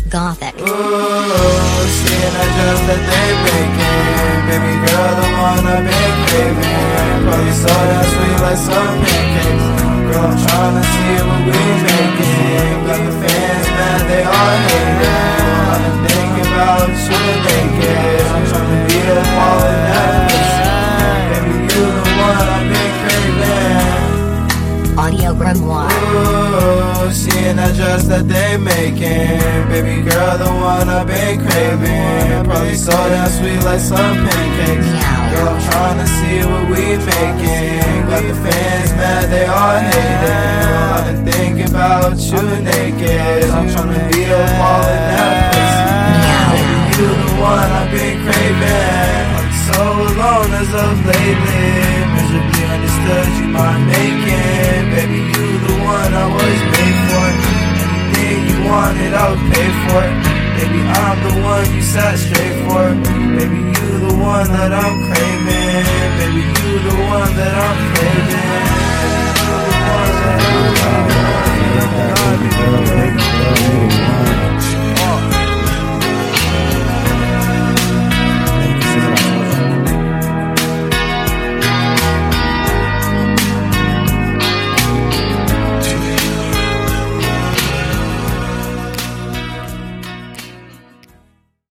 Gothic. Ooh, seeing that just that they making. Baby girl, the one I've been craving. Probably so that sweet like some pancakes. Girl, I'm tryna see what we making. Got the fans mad, they all hating. I've been thinking about you naked. I'm tryna be a ball in that pussy. Baby, you the one I've been craving. Audio Grimoire. Ooh, seeing that dress that they making. Baby girl, the one I've been craving. Probably so damn sweet like some pancakes. Girl, I'm tryna see what we making. Got the fans mad, they all hating. I've been thinking about you naked. I'm tryna be a ball in that pussy. Baby, you the one I've been craving. I'm so alone as of lately. Miserably understood, you my making. Baby, you the one I was made for. Anything you wanted, I would pay for it. Baby, I'm the one you sat straight for. Baby, you the one that I'm craving.